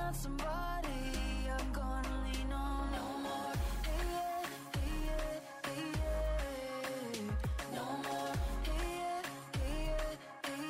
not somebody I'm gonna lean on no more. Hey yeah, hey yeah, hey yeah. No more. Hey yeah, hey yeah, hey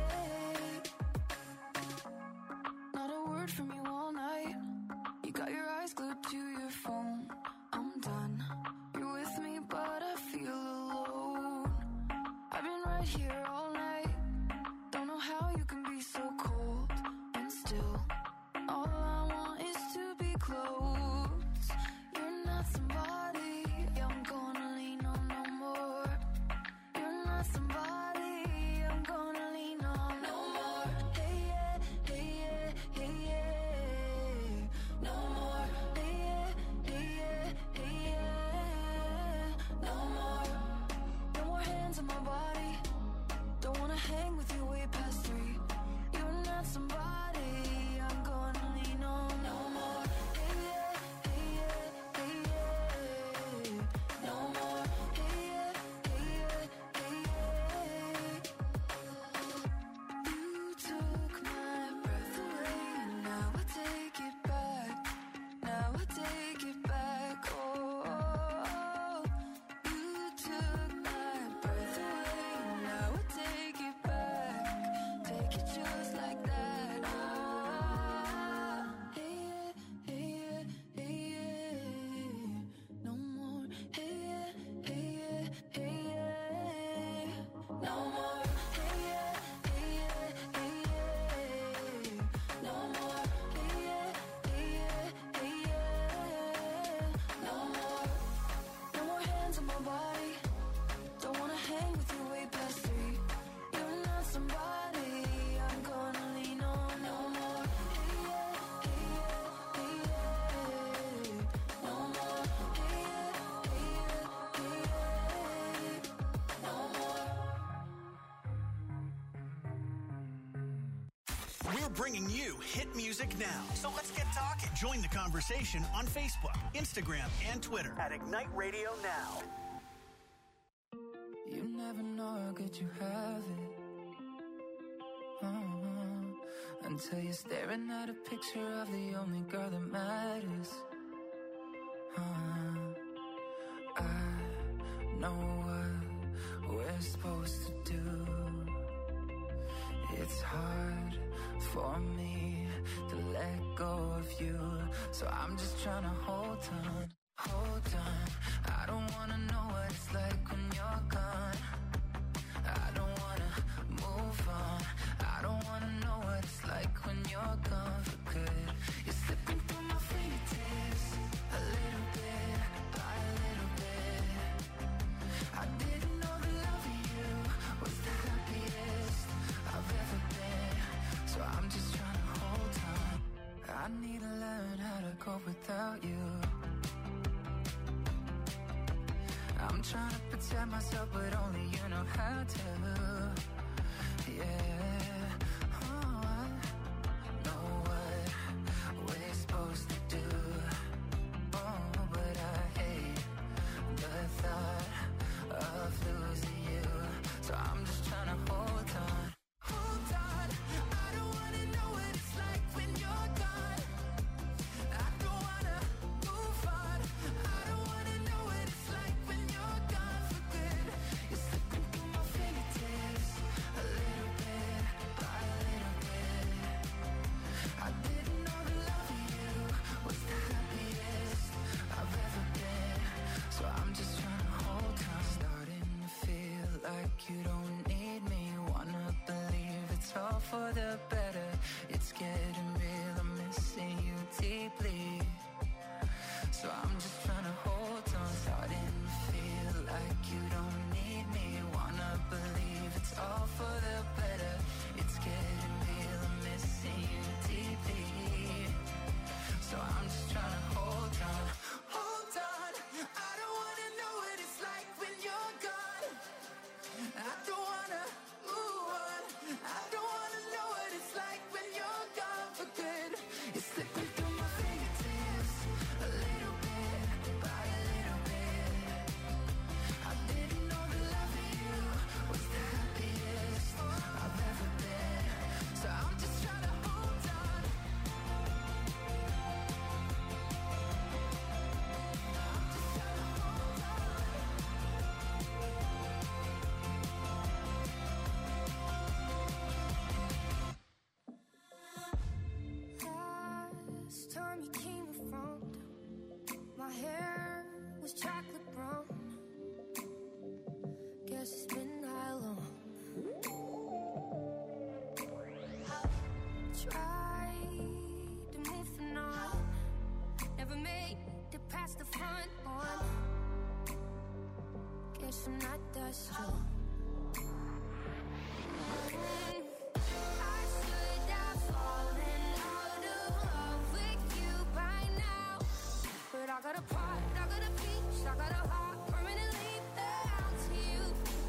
yeah. Not a word from you all night. You got your eyes glued to your phone. I'm done. You're with me, but I feel alone. I've been right here all night. Don't know how you can be so cold and still. All I want is to be close. You're not somebody I'm gonna lean on no more. You're not somebody I'm gonna lean on no more. Hey yeah, hey yeah, hey yeah. No more. Hey yeah, hey yeah, hey yeah. No more. No more hands on my body. Don't wanna hang with you way past 3. You're not somebody I'm gonna lean on no more. Hey yeah, hey yeah, hey yeah. No more. Hey yeah, hey yeah, hey yeah. You took my breath away, and now I take it back. Now I take it back. Oh, you took my breath away, and now I take it back. Take it just like that. Ah, hey yeah, hey yeah, hey yeah. No more. Hey yeah, hey yeah, hey yeah. No more. Hey yeah, hey yeah, hey yeah. No more. Hey yeah, hey yeah, hey yeah. No more. No more hands on my body. Don't wanna hang with you way past 3. You're not somebody I'm gonna lean on no more. Hey yeah, hey yeah, hey yeah. No more. Hey yeah, hey yeah, hey yeah. No more. We're bringing you hit music now. So let's get talking. Join the conversation on Facebook, Instagram, and Twitter at Ignite Radio Now. You never know how good you have it. Until you're staring at a picture of the only girl that matters. I know what we're supposed to do. It's hard for me to let go of you, so I'm just trying to hold on, hold on. I don't wanna know what it's like when you're gone. I don't wanna move on. I don't wanna know what it's like when you're gone for good. You're slipping through my fingertips, a little bit by a little bit. I didn't know the love of you was the happiest I've ever been, so I'm just trying to hold on. I need to learn how to cope without you. I'm trying to protect myself, but only you know how to. Yeah, oh, I know what we're supposed to do. Oh, but I hate the thought of losing you, so I'm just trying to hold on. Hold on, I don't wanna know what it's like when you're gone. I don't wanna move on. I don't wanna know what it's like when you're gone for good. You're slipping through my fingertips, a little bit My hair was chocolate brown. Guess it's midnight long. Tried to move the night. Never made it past the front one. Guess I'm not that strong. I should have fallen out of love with you by now. But I got a part, I got a piece, I got a heart permanently bound to you.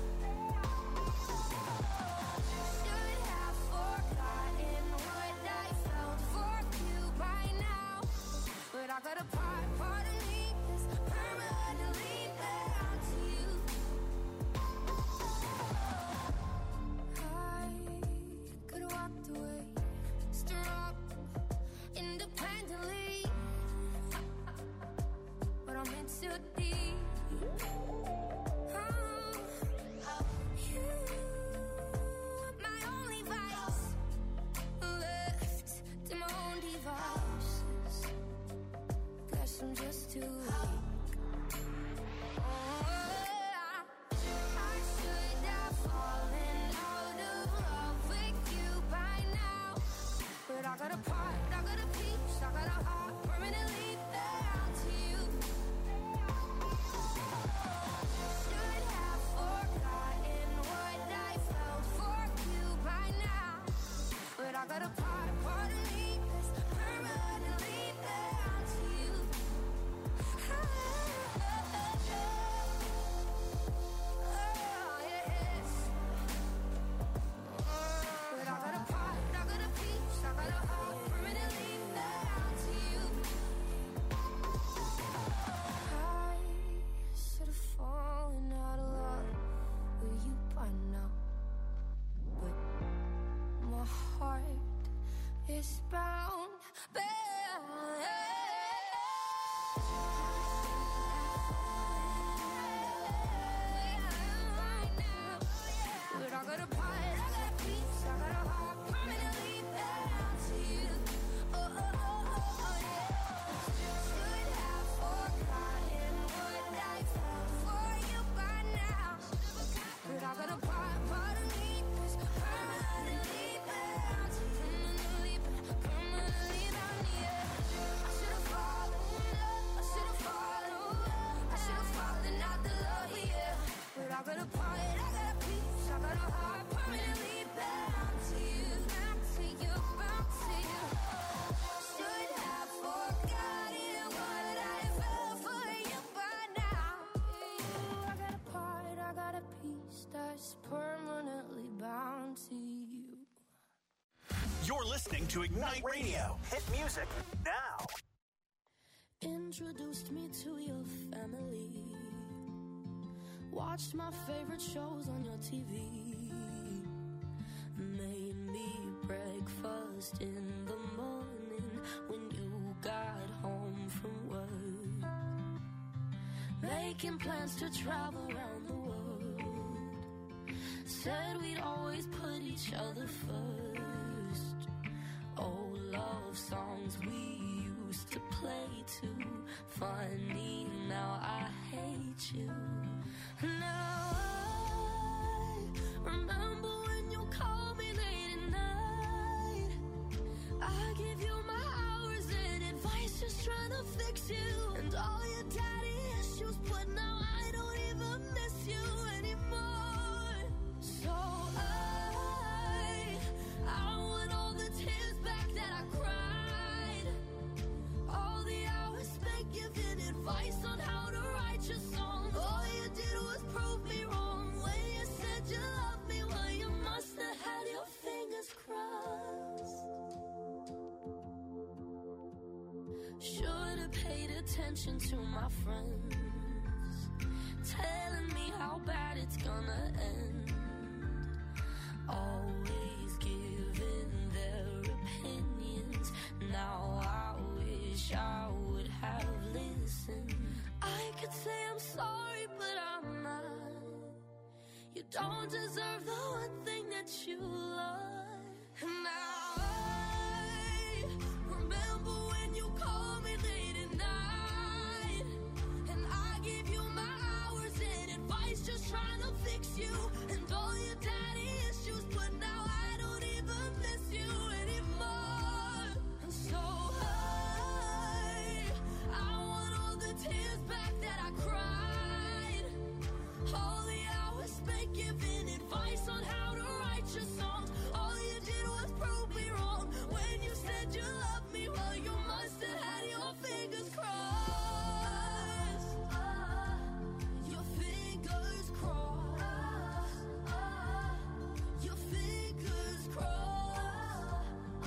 Should have forgotten what I felt for you by now. But I got a part of me that's permanently bound to you. I could have walked away, stood up independently. But I'm in too deep. You, my only vice, left to my own devices. Guess I'm just too weak. I should have fallen out of love with you by now. But I got a part, I got a piece, I got a heart permanently bound to you. Should have forgotten what I felt for you by now. But I got a part of me that's permanently bound to you. Oh, yes. But I got a part, I got a piece, I got a heart permanently bound to you. I should have fallen out of love with you by now. But my heart is bound. But I got a part, I got a piece, I got a heart permanently bound to you. Oh, yeah. Should have forgotten what I felt for you by now. But I got a part of me that's permanently bound to you. Permanently bound to you. I should have fallen, I should have fallen, I should have fallen out the love with you. But I got a part, I got a piece, I got a heart permanently bound to you. Bound to you, bound to you. Should have forgotten what I felt for you by now. I got a part, I got a piece that's permanently bound to you. You're listening to Ignite Radio. Hit music now. Introduced me to your family. Watched my favorite shows on your TV. Made me breakfast in the morning when you got home from work. Making plans to travel around the world. Said we'd always put each other first. Old love songs we used to play too. Funny, now I hate you. Now I remember when you called me late at night. I give you my hours and advice, just trying to fix you. And all your daddy issues, but now I don't even miss you anymore. So I want all the tears back that I cried. All the hours spent giving advice on how to write your songs. All you did was prove me wrong when you said you loved me. Well, you must have had your fingers crossed. Should have paid attention to my friends, telling me how bad it's gonna end. Always giving their opinions. Now I wish I would have listened. I could say I'm sorry, but I'm not. You don't deserve the one thing that you love. And now I remember when you called me late at night. fix you and all your daddy issues, but now I don't even miss you anymore. So I want all the tears back that I cried, all the hours spent giving advice on how to write your songs. All you did was prove me wrong when you said you loved me. Well, you must have had your fingers crossed. Your fingers crossed. Your fingers crossed.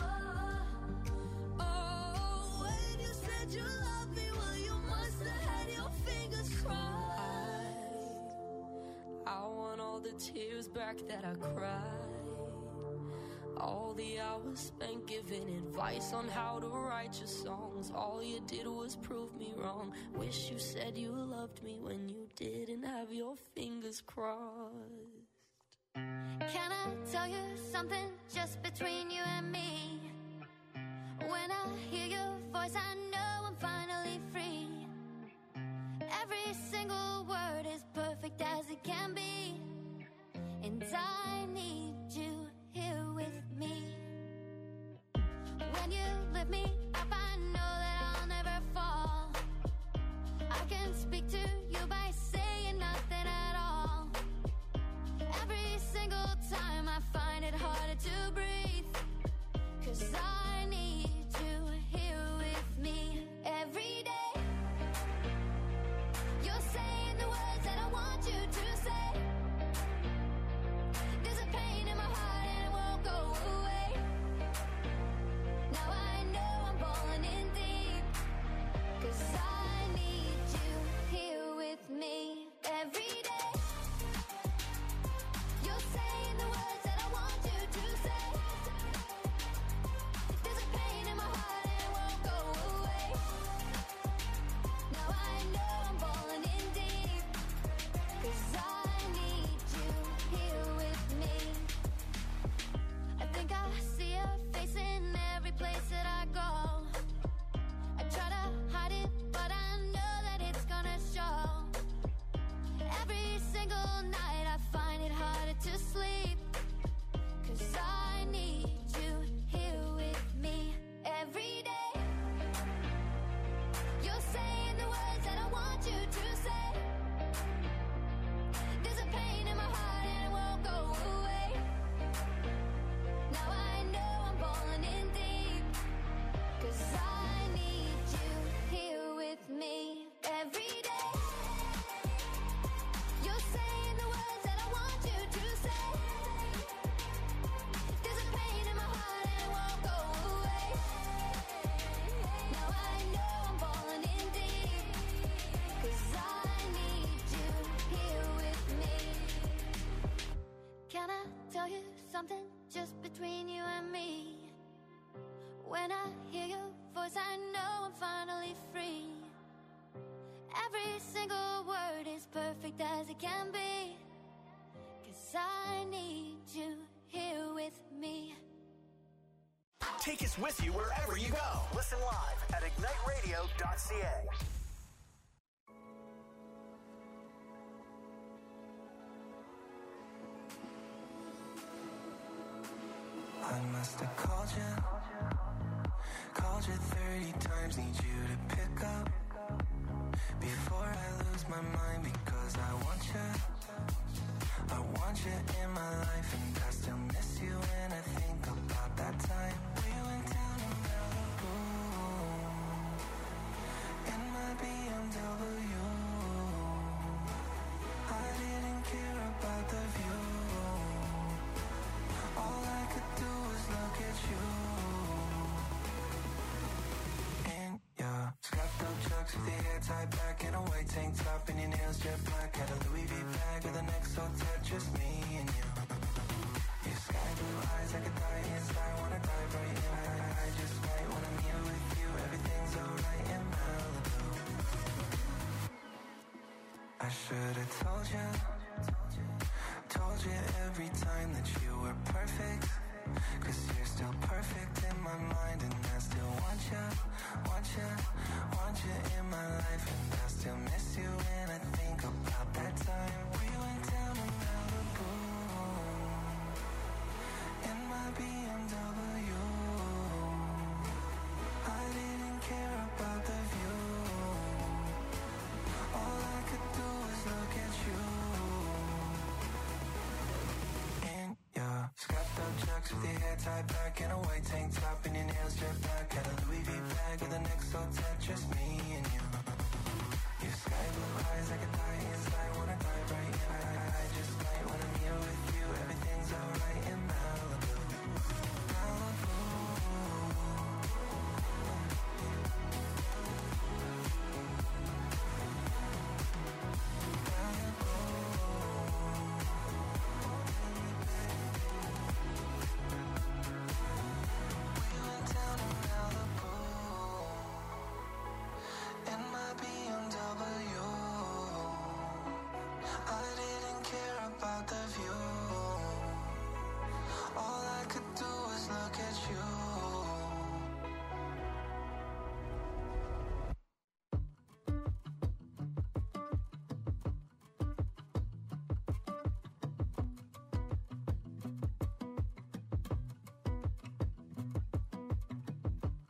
Oh, when you said you loved me, well, you must have had your fingers crossed. I want all the tears back that I cried, all the hours spent giving advice on how to write your songs. All you did was prove me wrong. Wish you said you loved me when you didn't have your fingers crossed. Can I tell you something just between you and me? When I hear your voice, I know I'm finally free. Every single word is perfect as it can be, and I need you here with me. When you lift me up, I know that I'll never fall. I can speak to you by saying nothing at all. Every single time I find it harder to breathe, 'cause I need you here with me every day. You're saying the words that I want you to say. There's a pain in my heart and it won't go away. Now I know I'm falling in deep, 'cause I need you here with me every day. You're saying the words that I want you to say. There's a pain in my heart and it won't go away. Now I know I'm falling in deep, 'cause I need you here with me. I think I see your face in every place that I go. I try to hide it, but I know that it's gonna show. Every single night I find it harder to sleep, 'cause I need you here with me every day. You're saying the words that I want you to say. There's a pain in my heart and it won't go away. Now I know I'm falling in deep, 'cause I need you here with me every day. You're saying the words that I want you to say. There's a pain in my heart and it won't go away. Now I know I'm falling in deep, 'cause I need you here with me. Can I tell you something just between you and me? When I hear your voice, I know I'm finally free. Every single word is perfect as it can be, 'cause I need you here with me. Take us with you wherever you go. Listen live at igniteradio.ca. I must have called you 30 times, need you to pick up before I lose my mind, because I want you in my life, and I still miss you when I think about that time we went down to Malibu in my BMW. I didn't care about the view, all I could do was look at you. In your strapped up chucks with your hair tied back and a white tank top and your nails jet black. Had a Louis V bag with an neck so tight, just me and you. Your sky blue eyes, I could die inside, wanna dive right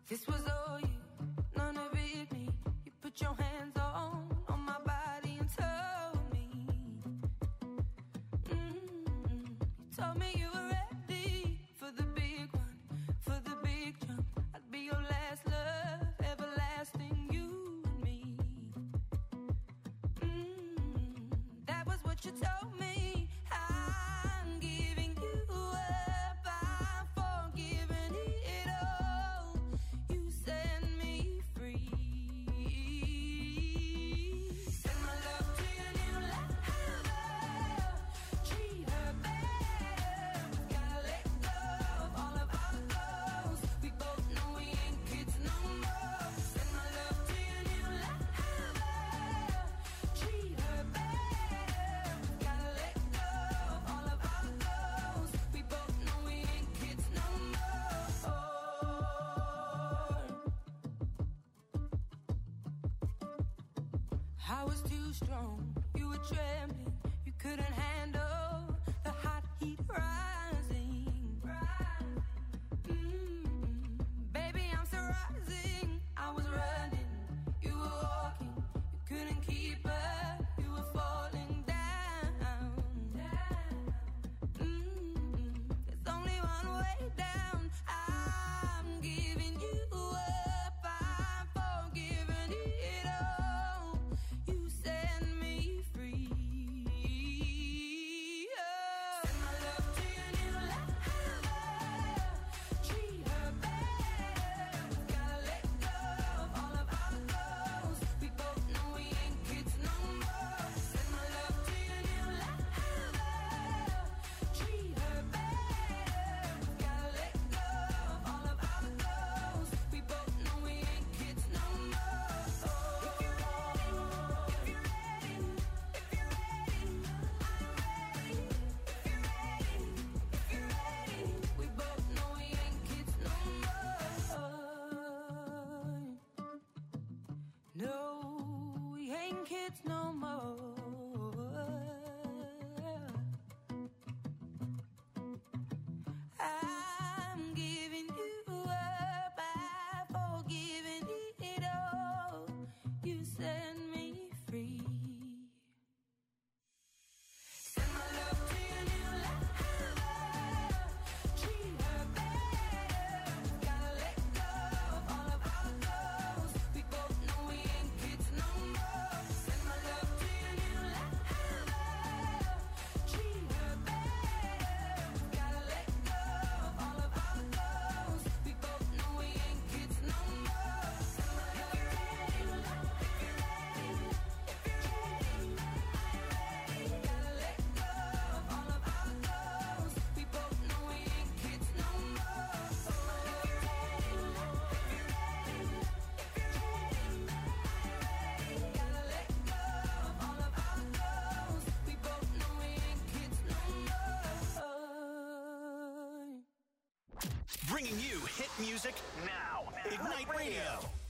This was all you, none of it me. You put your hands on my body and told me, you told me you were ready for the big one, for the big jump. I'd be your last love, everlasting, you and me. That was what you told me. I'm giving you up, I'm forgiving it all. You set me free. Send my love to your new lover. Treat her better. We gotta let go of all of our goals. We both know we ain't kids no more. Send my love to your new lover. Treat her better. We gotta let go of all of our goals. We both know we ain't kids no more. I was too strong, you were trembling, you couldn't handle the hot heat rising. Baby, I'm still rising. I was running, you were walking, you couldn't keep up, you were falling down. There's only one way down. I'm giving you up, I'm forgiving it all. You set me free. Send my love to your new lover. Treat her better. We gotta let go of all of our goals. We both know we ain't kids no more. Send my love to your new lover. Treat her better. We gotta let go of all of our goals. We both know we ain't kids no more. If you're ready, if you're ready, if you're ready, I'm ready. If you're ready, if you're ready, we both know we ain't kids no more. No, we ain't kids no more. I'm giving you up, I'm forgiving it all. You set me free. Send my love to your new lover. Treat her better. Gotta let go of all of our goals. We both know we ain't kids no more. Send my love to your new lover. Treat her better. Gotta let go of all of our goals. We both know we ain't kids no more. Send my love to your new lover. If you're ready, if you're ready, I'm ready. Gotta let go of all of our goals. We both know we ain't kids no more. If you're ready, if you're ready, if you're ready, I'm ready. Gotta let go of all of our goals. We both know we ain't kids no more. Bringing you hit music now. Ignite Radio.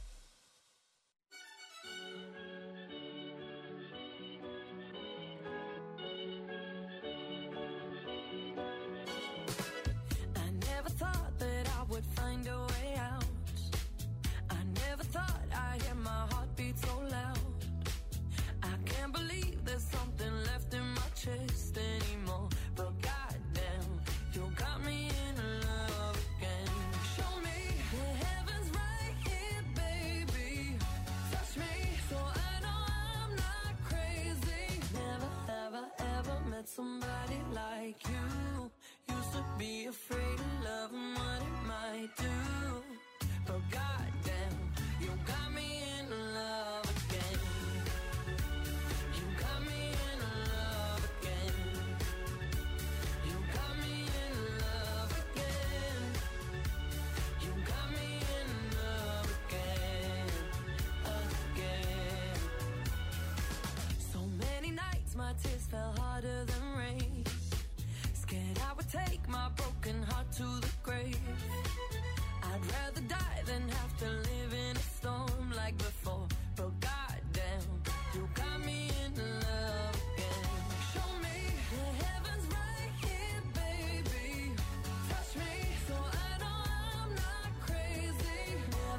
I never thought that I would find a way out. I never thought I'd hear my heartbeat so loud. I can't believe there's something left in my chest anymore. But goddamn, you got me in love again. Show me the heavens right here, baby. Touch me so I know I'm not crazy. Never, ever, ever met somebody like you. Used to be afraid of love and what it might do. But goddamn, you got me in love again. You got me in love again. You got me in love again. You got me in love again, again. So many nights my tears fell harder than rain. Scared I would take my broken heart to the grave. I'd rather die than have to live in a storm like before. But goddamn, you got me in love again. Show me the heavens right here, baby. Touch me so I know I'm not crazy.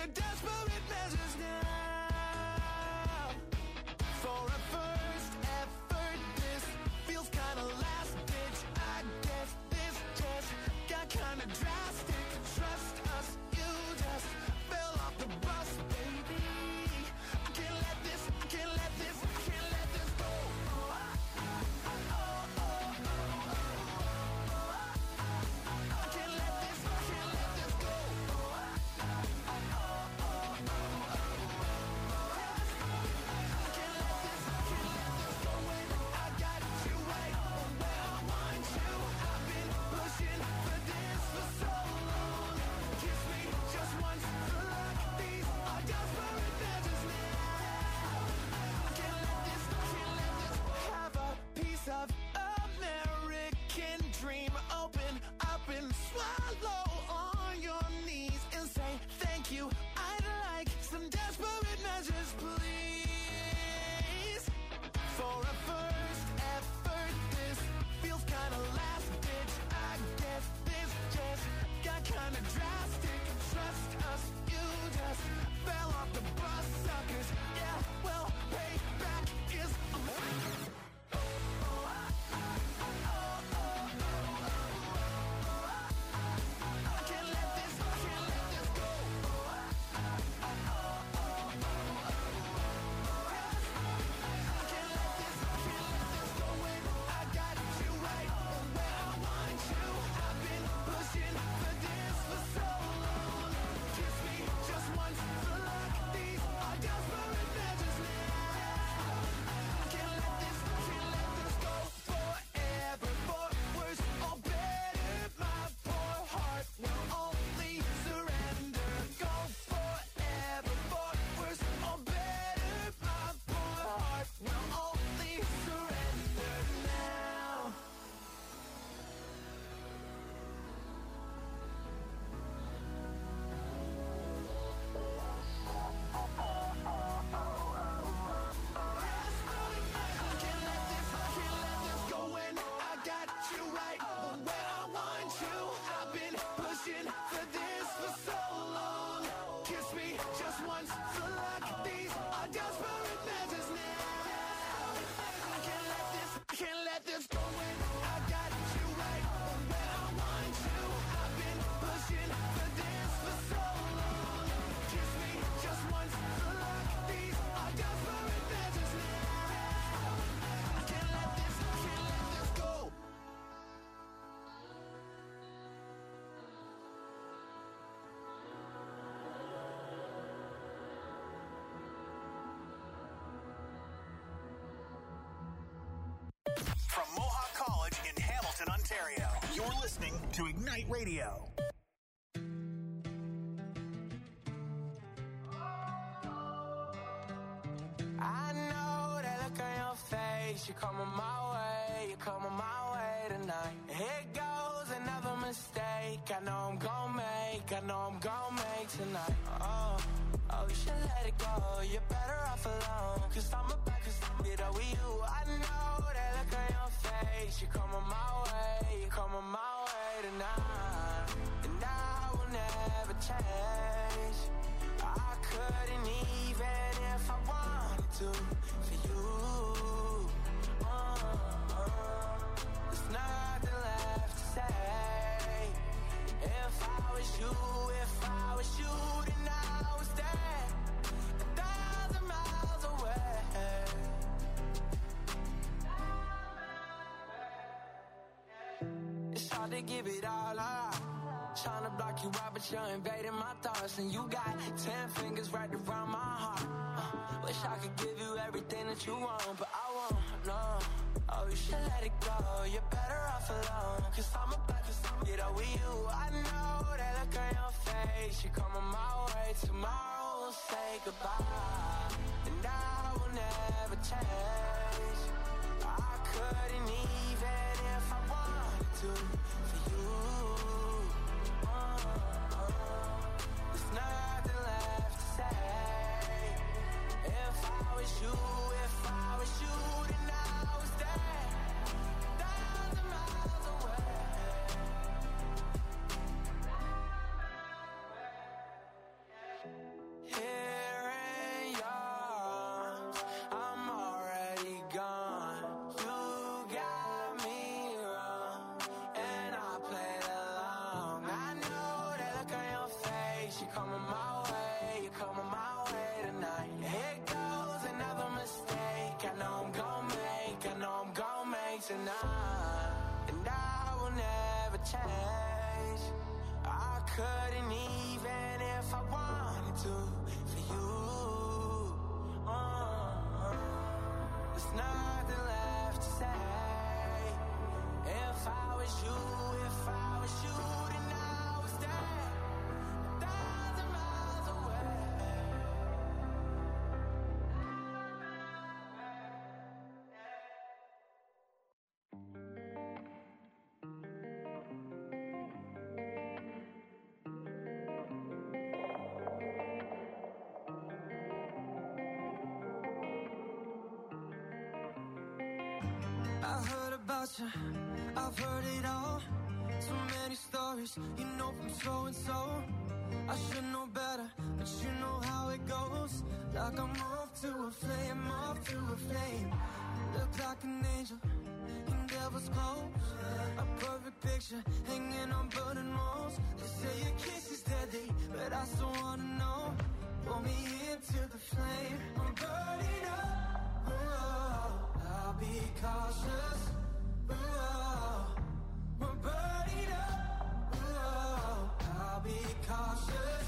to desperate measures now. For a first effort, this feels kinda last ditch. I guess this just got kinda drastic. Trust us, you just fell off the bus, baby. I can't let this go. I can't let this go. Of American dream, open up and swallow on your knees and say thank you. I'd like some desperate measures, please. For a first effort, this feels kinda last ditch. I guess this just got kinda drastic. Trust us, you just fell off the bus, suckers. Yeah, well, payback is from Mohawk College in Hamilton, Ontario. You're listening to Ignite Radio. I know that look on your face. You're coming my way. You're coming my way tonight. Here goes another mistake. I know I'm gonna make. I know I'm gonna make tonight. Oh, you should let it go. You're better off alone. Cause I'm about to get over you. I know that look on your face. You're coming my way. You're coming my way tonight. And I will never change. I couldn't even if I wanted to for you. There's nothing left to say. If I was you, then I was there 1,000 miles away. It's hard to give it all up. Trying to block you out, but you're invading my thoughts. And you got 10 fingers right around my heart. Wish I could give you everything that you want, but I won't, no. Oh, you should let it go. You're better off alone. Cause I'm about to get over you. I know that look on your face. You're coming my way. Tomorrow we'll say goodbye. And I will never change. I couldn't even if I wanted to for you. There's nothing left to say. If I was you, then I was there 1,000 miles away. couldn't even if I wanted to for you. There's nothing left to say. If I was you, then I was dead 1,000 miles away. I heard about you, I've heard it all. So many stories, you know, from so and so. I should know better, but you know how it goes. Like I'm off to a flame, off to a flame. Look like an angel in devil's clothes. A perfect picture hanging on burning walls. They say your kiss is deadly, but I still wanna know. Pull me into the flame, I'm burning up. Oh, I'll be cautious. Oh, we're burning up. Oh, I'll be cautious.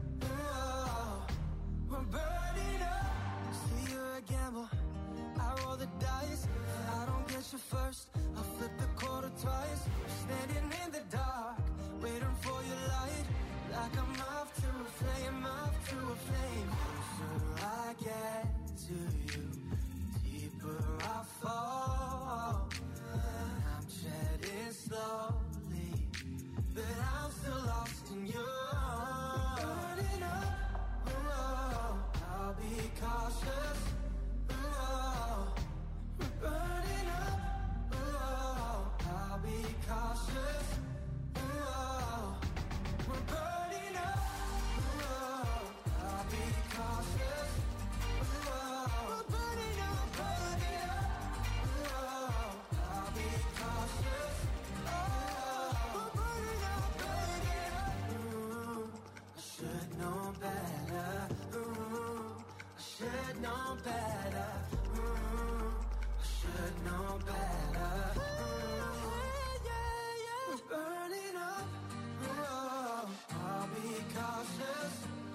Oh, we're burning up. See, you're a gamble. I roll the dice. If I don't get you first, I'll flip the quarter twice. I'm standing in the dark, waiting for your light. Like I'm off to a flame, off to a flame. Closer I get to you, deeper I fall. I'm treading slowly, but I'm still lost in you. Burning up, oh, I'll be cautious. Oh, we're burning up, oh, I'll be cautious. Oh, we're burning up, oh, I'll be cautious. Oh, we're burning up, burning up. Oh, I'll be cautious. Oh, we're burning up, burning up. Ooh, I should know better. Ooh, I should know better. Ooh, I should know better. Ooh, we're burning up. Oh, I'll be cautious.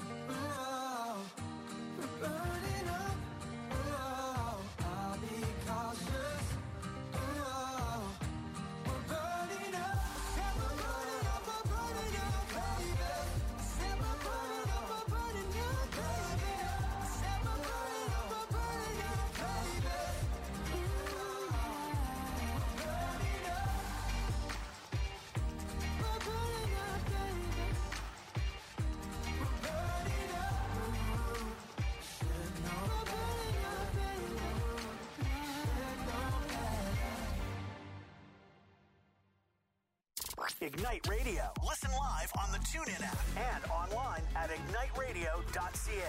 Oh, we're burning up. Oh, I'll be cautious. Oh, we're burning up. Yeah, we're burning up, we're burning up, baby. Say we're burning up, we're burning up, baby. Say we're burning up, we're burning up, baby. We're burning up. We're burning up, baby. We're burning up. Should know. We're burning up, baby. Should know better. Ignite Radio. Listen live on the TuneIn app and online at igniteradio.ca.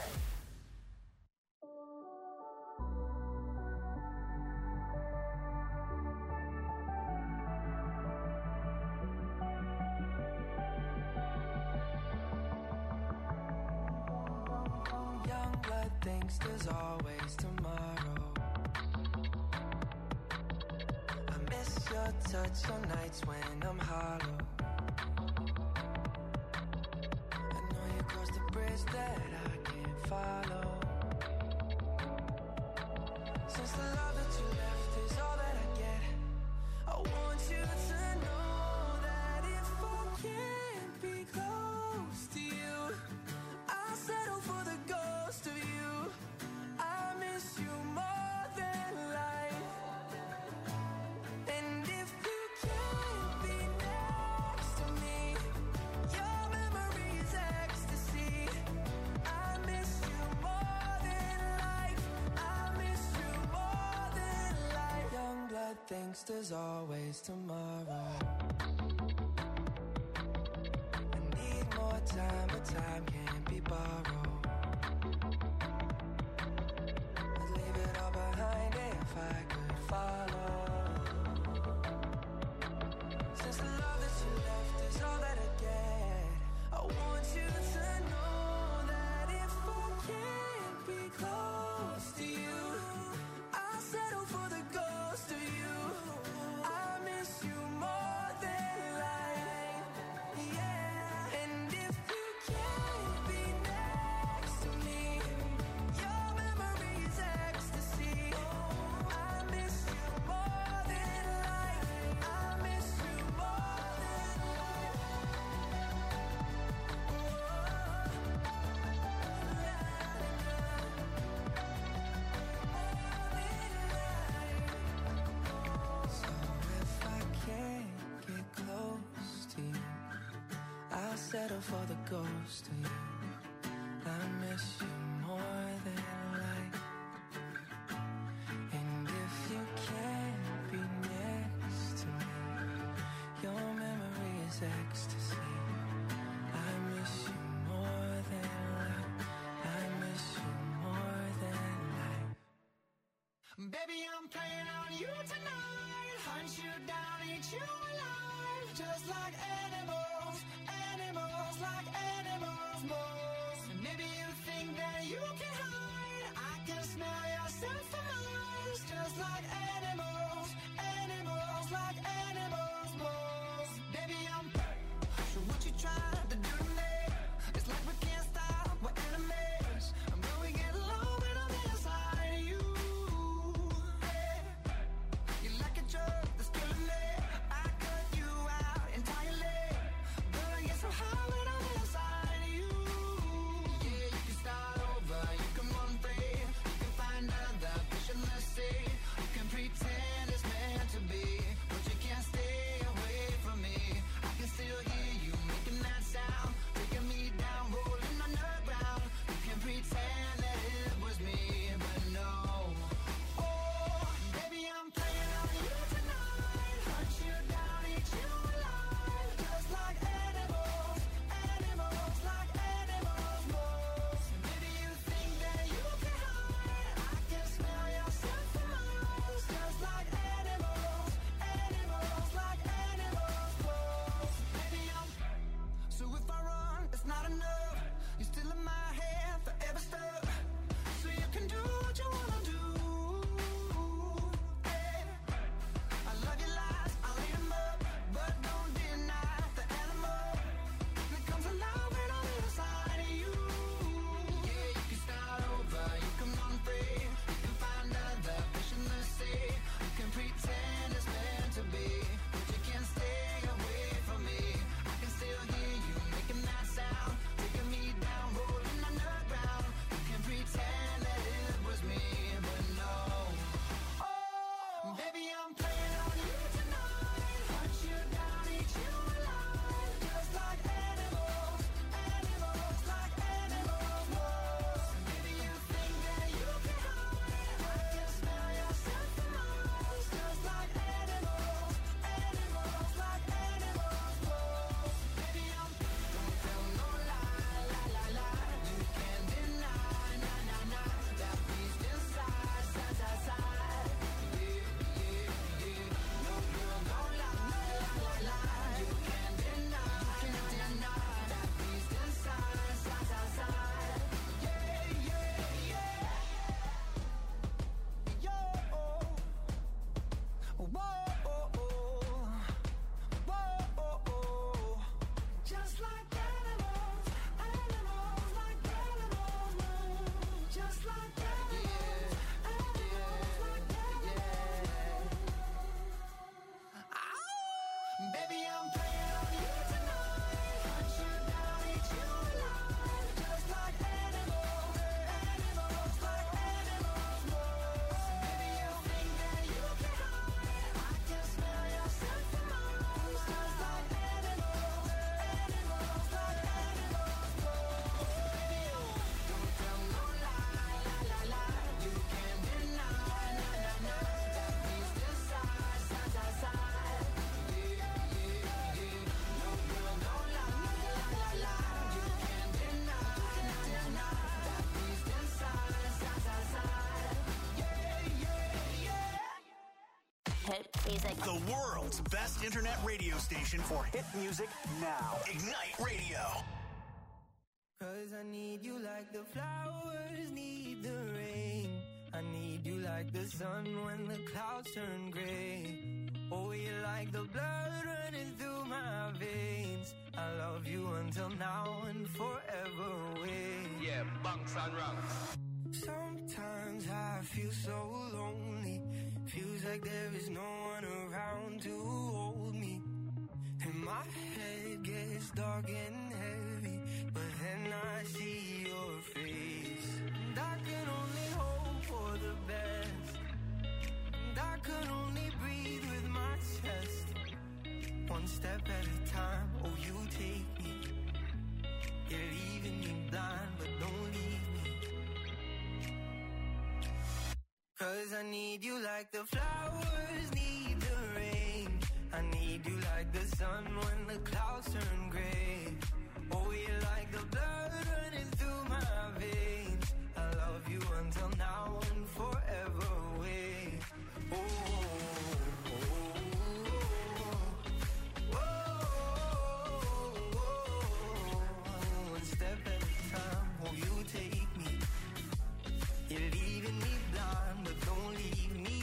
Young blood thinks there's always tomorrow. I miss your touch on nights when I'm hollow. I know you crossed the bridge that I can't follow. Since the love that you left is all that I get, I want you to know that if I can't be close to you, I'll settle for the ghost of you. I miss you more than life. And if you can't be next to me, your memory is ecstasy. I miss you more than life. I miss you more than life. Young blood thinks there's always tomorrow. I need more time, but time can't be borrowed. I'd leave it all behind if I could follow. Since the love that you left is all that I get, I want you to know that if I can't be close to you, I'll settle for the ghost of you. I miss you more than life. Yeah. And settle for the ghost of you. I miss you more than life. And if you can't be next to me, your memory is ecstasy. I miss you more than life. I miss you more than life. Baby, I'm playing on you tonight. Hunt you down, eat you alive. Just like animals, animals, like animals most. And maybe you think that you can hide. I can smell yourself from miles. Just like animals, animals, like animals most. Baby, I'm so what you trying to do to me? It's like we can't stop, we're enemies. And when we get low, when I'm inside of you, hey, you're like a drug that's killing me. I cut you out entirely, but I get so high when I'm inside of you. Yeah, you can start over, you can run free, you can find other fish in the sea. You can pretend it's meant to be, but you can't stay away from me. I can still hear you making that sound, taking me down, rolling on the ground. You can pretend that it was me, but no. Oh, baby, I'm playing on you tonight. Hunt you down, eat you alive. Just like animals, animals, like animals most. Maybe you think that you can hide. I can smell yourself from miles. Just like animals, animals, like animals most. Baby, I'm so if I run, it's not enough. You're still in my head, forever stuck. So you can do what you wanna do. Hey, I love your lies, I'll eat 'em up, but don't deny the animal that comes alive when I'm inside of you. Yeah, you can start over, you can run free, you can find other fish in the sea. You can pretend it's meant to be, but you can't stay away from me. I can still hear you making that sound, taking me down, rolling on the ground. You can pretend that it was me, but no. Oh, baby, I'm playing on you tonight. Hunt you down, eat you alive. Just like animals, animals, like animals most. Maybe you think that you can hide. I can smell yourself from miles. Just like animals, animals, like animals most. Baby, I'm don't tell no lie, lie, lie, lie. You can't deny, nah, nah, nah. That beast inside, side, side, side. Yeah, yeah, yeah. No girl, no lie, lie, lie, lie. You can't deny, that beast inside, side, side, side. Yeah, yeah, yeah. Yo, whoa, whoa. Just like animals, animals, like animals move. Just like animals, animals, like animals. Baby, I'm playing on you tonight. Hunt you down, eat you alive. Just like animals, animals, like animals most. Baby, you think that you can hide. I can smell yourself from miles. Just like animals, animals, like animals most. Baby, don't tell no lie, lie, lie, lie. You can't deny, nah, nah, nah. That beast inside, side, side, side. Yeah, yeah, yeah. No girl, no lie, lie, lie, lie. You can't deny, nah, nah, nah. That beast inside, side, side, side. Yeah, yeah, yeah. Hit music. The world's best internet radio station for hit music now. Ignite Radio. 'Cause I need you like the flowers need the rain. I need you like the sun when the clouds turn gray. Oh, you're like the blood running through my veins. I love you until now and forever away. Yeah, bunks and rungs. Sometimes I feel so lonely. Feels like there is no one around to hold me. And my head gets dark and heavy, but then I see your face. And I can only hope for the best. And I can only breathe with my chest. One step at a time, oh you take me. I need you like the flowers need the rain. I need you like the sun when the clouds turn gray. Oh, you're like the blood running through my veins. I love you until now and forever away. Oh, one step at a time, oh, you take me. You're leaving me blind, but don't leave me.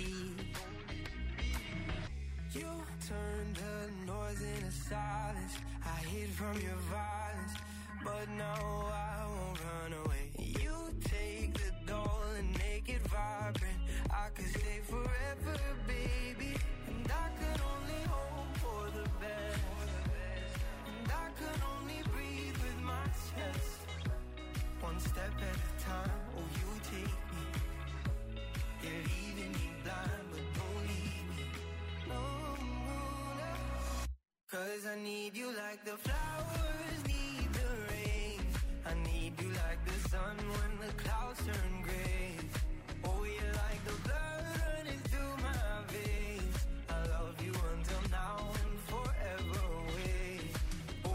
You turned the noise into silence. I hid from your violence, but now I won't run away. You take the doll and make it vibrant. I could stay forever, baby. And I could only hope for the best. And I could only breathe with my chest. One step at a time, oh, you take me. You're leaving me blind, but don't leave me. No, no. 'Cause I need you like the flowers need the rain. I need you like the sun when the clouds turn gray. Oh, you're like the blood running through my veins. I love you until now and forever away. Oh,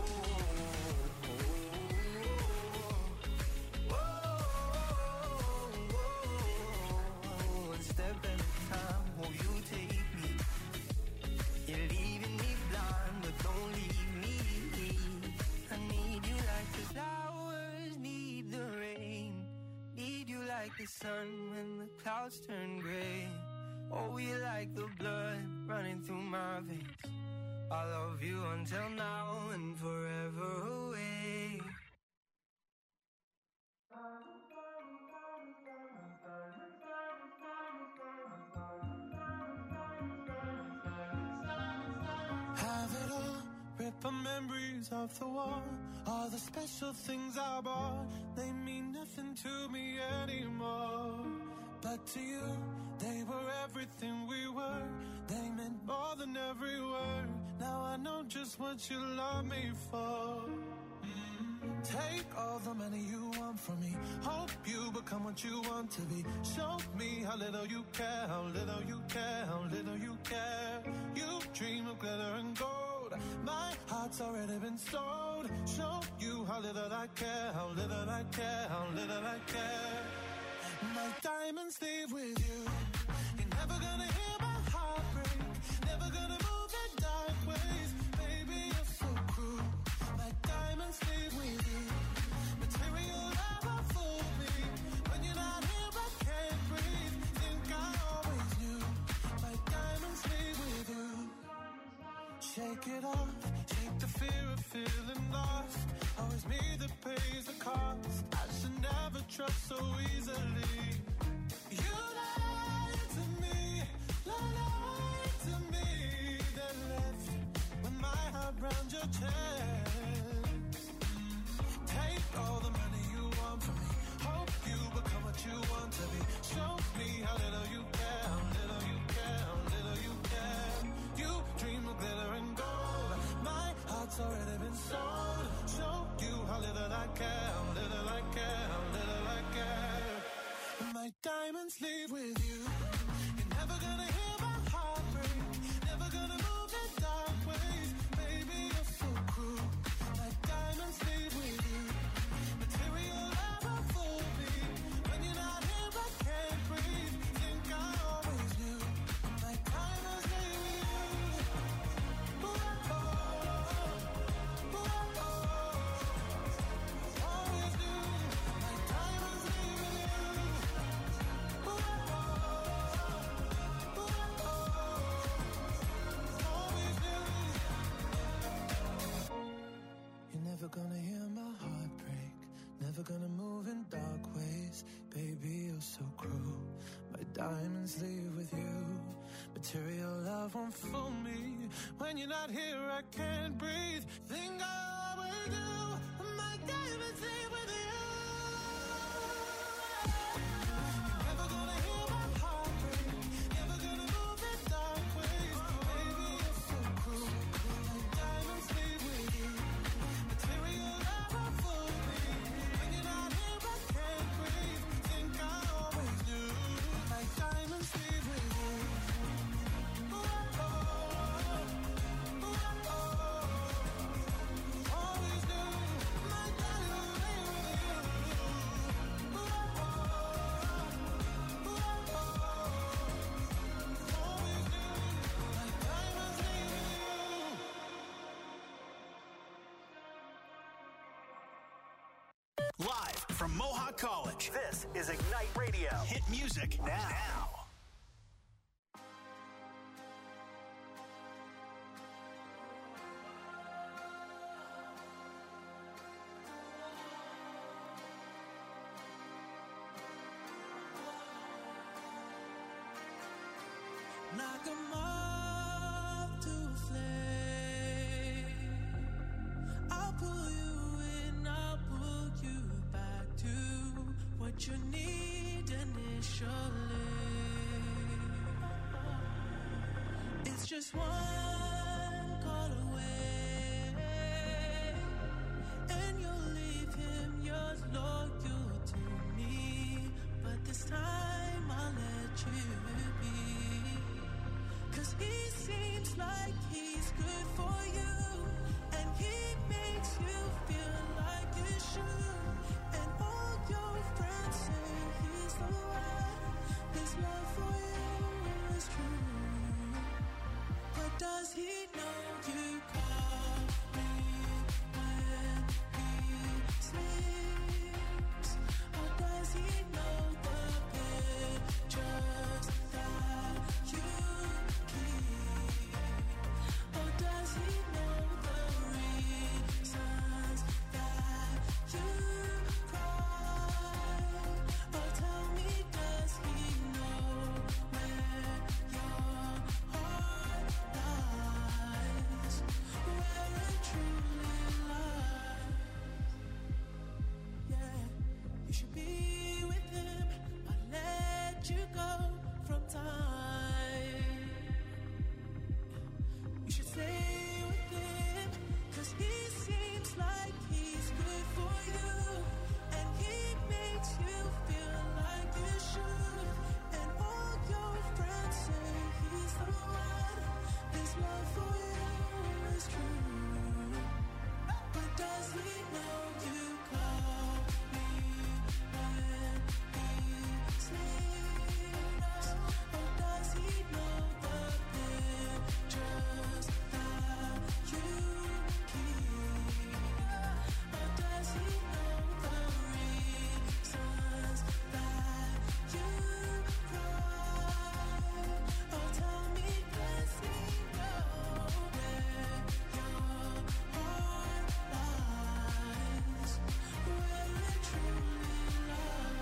one step at a time, oh, you take me. You're leaving me blind, but don't leave me. I need you like the flowers need the rain. Need you like the sun when the clouds turn gray. Oh, you like the blood running through my veins. I love you until now and forever away. Have it all, rip the memories of the war. All the special things I bought, they mean nothing to me anymore. But to you, they were everything we were. They meant more than every word. Now I know just what you love me for. Take all the money you want from me. Hope you become what you want to be. Show me how little you care, how little you care, how little you care. You dream of glitter and gold. My heart's already been sold. Show you how little I care, how little I care, how little I care. My diamonds leave with you. You're never gonna hear my heart break. Never gonna move in dark ways. Baby, you're so cruel. My diamonds leave with you. Material never fool me. When you're not here, I can't breathe. Think I always knew. My diamonds leave with you. Shake it off. Shake the fear of feeling lost. Always me that pays the cost. I should never trust so easily. You lied to me. Lied to me. Then left with my heart round your chest. Take all the money you want from me. Hope you become what you want to be. Show me how little you care, how little you care, how little you care. You dream of glitter and gold. My heart's already been sold. Show you how little I care, how little I care, how little I care. My diamonds leave with you. You're never gonna hear my heart break. Never gonna move in dark ways. Baby, you're so cruel. My diamonds leave with you. Material never fool me. When you're not here, I can't breathe. Think I always knew. My diamonds leave with you. Ooh, oh, ooh, oh, always knew. My diamonds leave with you. Ooh, oh, always knew. You're never gonna hear my heart break. Never gonna move in dark ways. Baby, you're so cruel. My diamonds leave with you. Material love won't fool me. When you're not here, I can't breathe. Think I always do. My diamonds leave with you. You're never gonna hear my heart break. Never gonna move in dark ways. Baby, you're so cruel. My diamonds leave with you. Material love won't fool me. When you're not here, I can't breathe. Think I always knew. My diamonds from Mohawk College. This is Ignite Radio. Hit music now. Like a moth to a flame, I'll pull you in, I'll pull you back to what you need initially. It's just one call away, and you'll leave him yours loyal to me. But this time I'll let you be. 'Cause he seems like he's good for you, and he makes you feel like you should. And all your friends say he's the one. His love for you is true. But does he know you call me when he sleeps? Or does he know the pictures that you keep? Or does he know the reasons that you cry? Or tell me, does he know where your heart lies? Where it truly lies? Yeah, you should be with him. I'll let you go from time. You should stay with him, 'cause he seems like he's good for you, and he makes you feel like you should. And all your friends say he's the one. His love for you is true. But does he know you call me when he sleeps? Or does he know the pictures that you keep? Or does he know the reasons that you cry? Or tell me, does he know where your heart lies? Where it truly lies?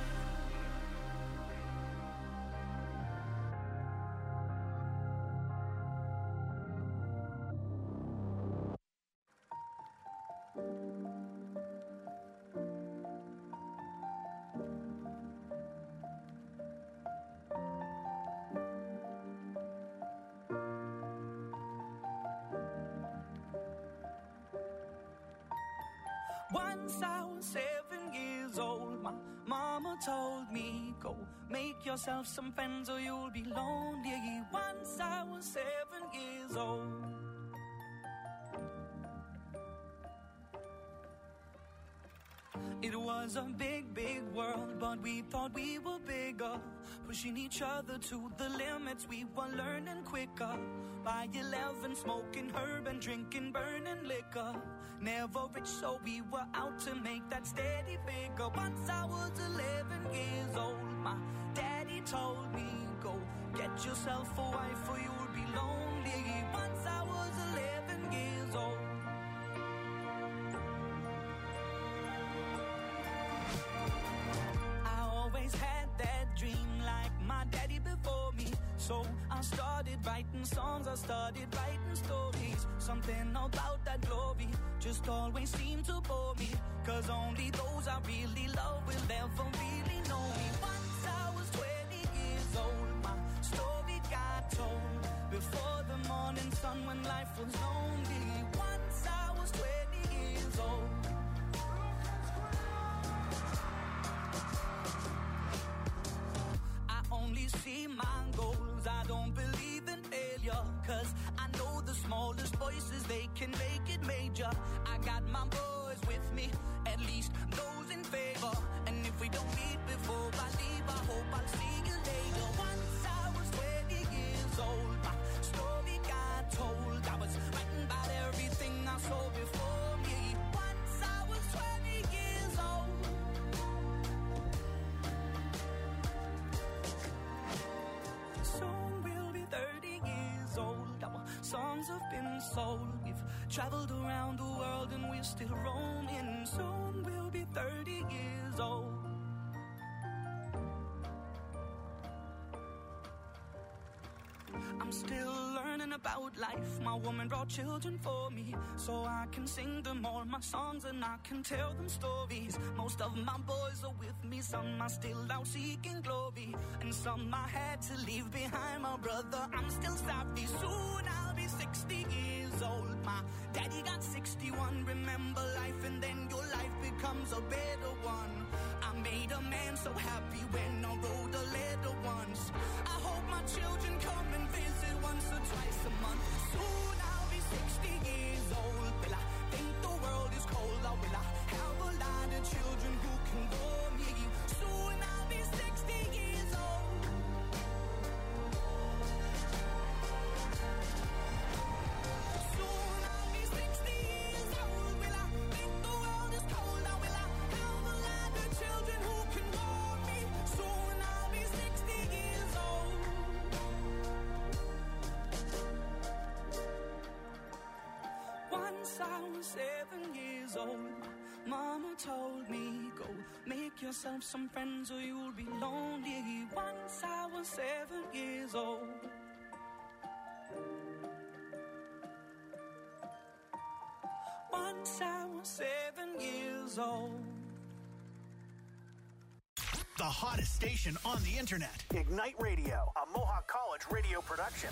Once I was 7 years old, my mama told me, go make yourself some friends or you'll be lonely. Once I was 7 years old. It was a big, big world, but we thought we were bigger. Pushing each other to the limits, we were learning quicker. By 11, smoking herb and drinking burning liquor. Never rich, so we were out to make that steady figure. Once I was 11 years old, my daddy told me, go get yourself a wife or you'll be lonely. Once I was 11 years old. Always had that dream like my daddy before me. So I started writing songs, I started writing stories. Something about that glory just always seemed to bore me. 'Cause only those I really love will ever really know me. Once I was 20 years old, my story got told. Before the morning sun when life was lonely. Once I was 20 years old. Only see my goals, I don't believe in failure. 'Cause I know the smallest voices, they can make it major. I got my boys with me, at least those in favor. And if we don't meet before I leave, I hope I'll see you later. Once I was 20 years old, my story got told. I was writing about everything I saw before me. Once I was 20 years old. soul. We've traveled around the world and we're still roaming. Soon we'll be 30 years old. I'm still learning about life. My woman brought children for me, so I can sing them all my songs and I can tell them stories. Most of my boys are with me, some are still out seeking glory, and some I had to leave behind. My brother, I'm still sorry. Soon I'll be 60 years old. My daddy got 61. Remember life and then your life becomes a better one. I made a man so happy when I wrote a letter once. I hope my children come and visit once or twice a month. Soon I'll be 60 years old. Will I think the world is cold, or will I have a lot of children who can bore me? Soon I'll be 60 years old. Soon I'll be 60 years old. Will I think the world is cold, or will I have a lot of children who can bore me? Soon I'll be 60 years old. Once I was 7 years old, Mama told me, go make yourself some friends or you'll be lonely. Once I was 7 years old. Once I was 7 years old. The hottest station on the internet. Ignite Radio, a Mohawk College radio production.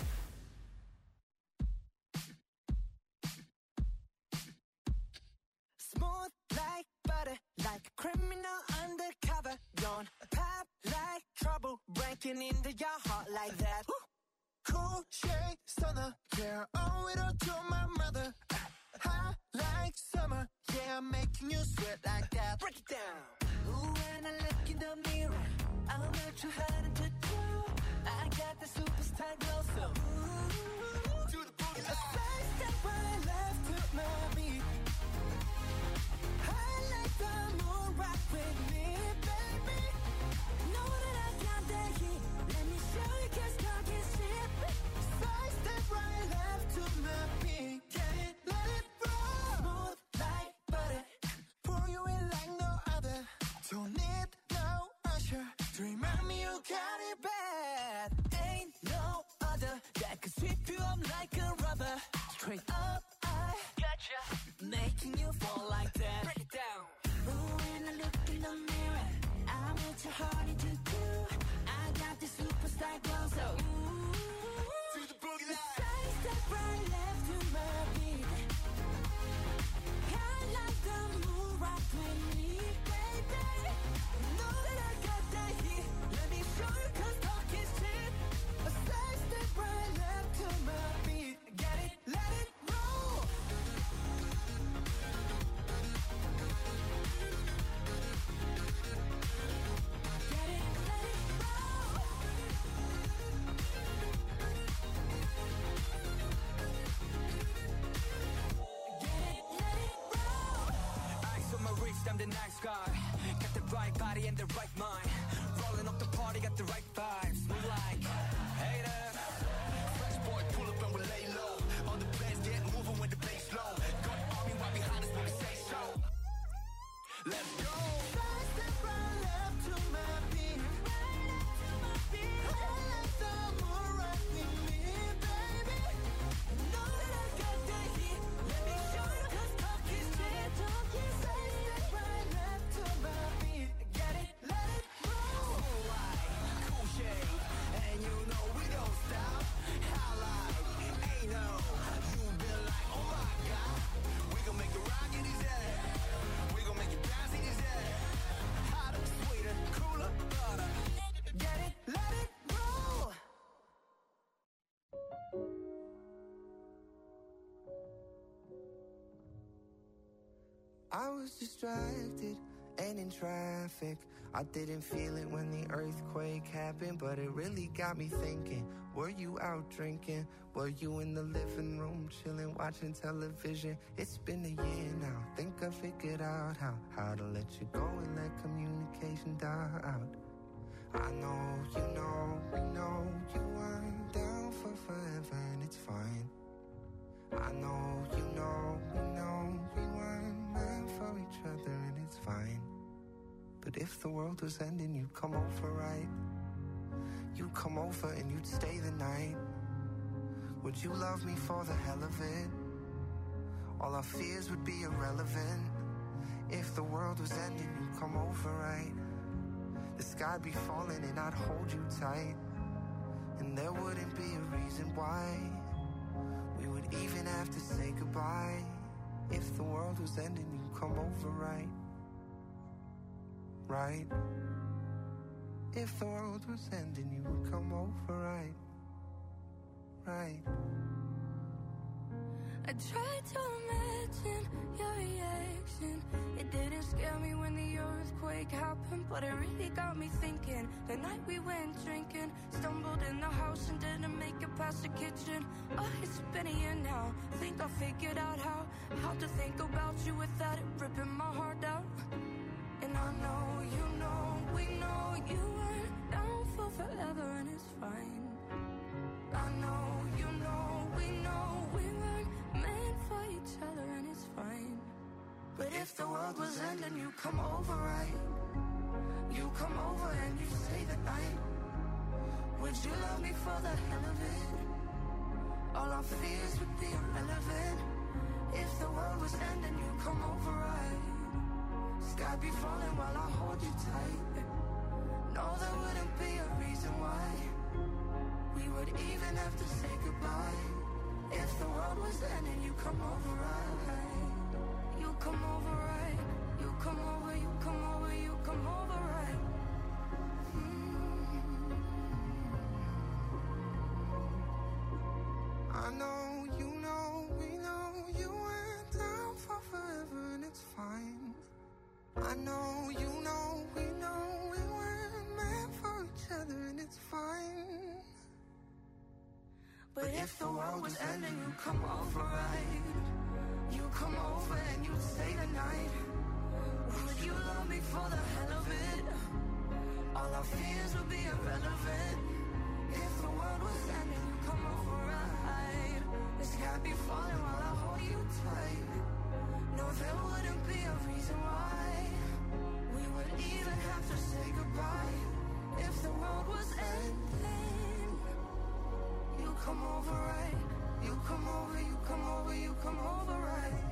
Smooth like butter, like a criminal undercover. Don't pop like trouble, breaking into your heart like that. Cool shade stunner, yeah, owe it all to my mother. Hot like summer, yeah, I'm making you sweat like that. Break it down. Ooh, when I look in the mirror, I'm not too hard to do. I got the superstar glow, so ooh, do the boogie. A side step right left to my beat. I like the moon rock with me, baby. Know that I got that heat. Let me show you, 'cause talk is cheap. Side step right left to my beat. Get it, let it roll. Smooth like butter, pour you in like no other. Don't need no usher to remind me you got it bad. Ain't no other that could sweep you up like a rubber. Straight up, I gotcha, making you fall like that. Break it down. Ooh, when I look in the mirror, I'm not too hard to do. I got the superstar glow, so ooh, to the boogie line. Side step right left to my beat. I like the moon rock with me, baby. Know that I got that heat. Let me show you, 'cause talk is cheap. A side step right left to my beat. Get it, let it roll. Get it, let it roll. Get it, let it roll. Ice on my wrist, I'm the nice guy. Got the right body and the right mind. Rolling up the party, got the right vibes. Move like haters. Fresh boy, pull up and we lay low. All the bands get moving with the bass low. Got army right behind us when we say so. Let's go. Side step right left to my beat. I like the moon rock with me, baby. Know that I got that heat. Let me show you, 'cause talk is cheap. Side step right left to my beat. Get it, let it roll. Cool light, cool shade, and you know we don't stop. How like, ain't no, you been like, oh my god. We gon' make the rock in his head. We gon' make you bounce in his head. Hotter, sweeter, cooler, butter. Get it, let it roll. I was distracted and in traffic. I didn't feel it when the earthquake happened, but it really got me thinking. Were you out drinking? Were you in the living room chilling, watching television? It's been a year now. Think I figured out how to let you go and let communication die out. I know, you know, we know you weren't down for forever, and it's fine. I know, you know, we know we weren't meant for each other, and it's fine. But if the world was ending, you'd come over, right? You'd come over and you'd stay the night. Would you love me for the hell of it? All our fears would be irrelevant. If the world was ending, you'd come over, right? The sky'd be falling and I'd hold you tight. And there wouldn't be a reason why we would even have to say goodbye. If the world was ending, you'd come over, right? Right? If the world was ending, you would come over, right? Right? I tried to imagine your reaction. It didn't scare me when the earthquake happened, but it really got me thinking. The night we went drinking, stumbled in the house and didn't make it past the kitchen. Oh, it's been a year now. Think I figured out how to think about you without it ripping my heart out. And I know, you know, we know you weren't down for forever, and it's fine. I know, you know, we know we weren't meant for each other, and it's fine. But if the world was ending, you come over, right? You come over and you stay the night. Would you love me for the hell of it? All our fears would be irrelevant. If the world was ending, you come over, right? Sky be falling while I hold you tight. No, there wouldn't be a reason why we would even have to say goodbye. If the world was ending, you come over, right? You come over, right? You come over, you come over, you come over, right? I know, you know, we know you went down for forever, and it's fine. I know, you know, we know we weren't meant for each other, and it's fine. But if the world was ending, you come over, right? You come over and you stay the night. Would you love me for the hell of it? All our fears would be irrelevant. If the world was ending, you come over, right? The sky be falling while I hold you tight. No, there wouldn't be a reason why we would even have to say goodbye. If the world was ending, you come over, right? You come over, you come over, you come over, right?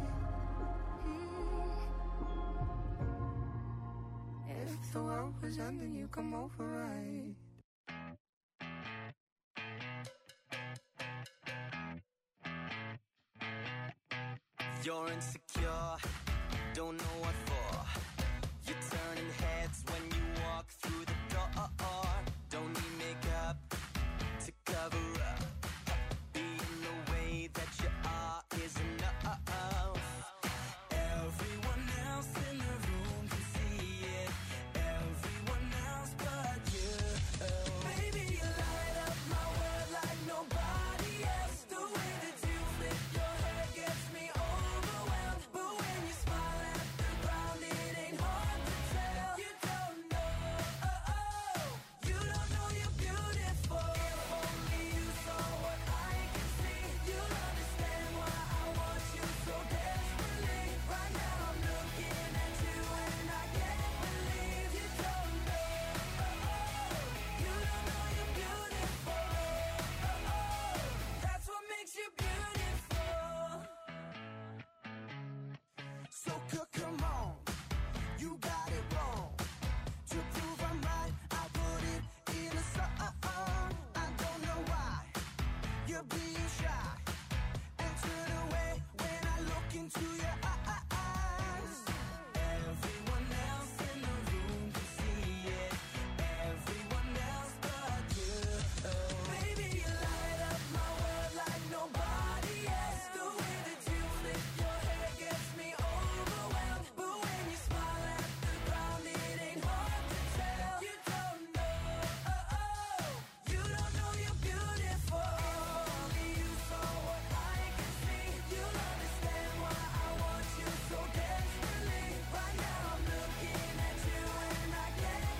If the world was ending, you come over, right? You're insecure, don't know what for.